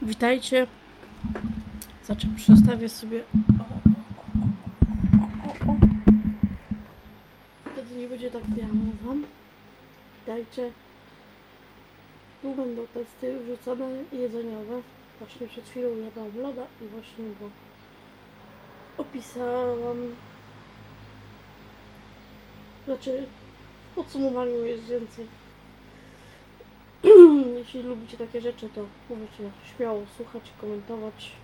Witajcie. Przestawię sobie. O. Wtedy nie będzie tak biało wam. Witajcie. Tu będą testy wrzucone jedzeniowe. Właśnie przed chwilą jadłam loda i właśnie go opisałam. Znaczy w podsumowaniu jest więcej. Jeśli lubicie takie rzeczy, to możecie śmiało słuchać, komentować.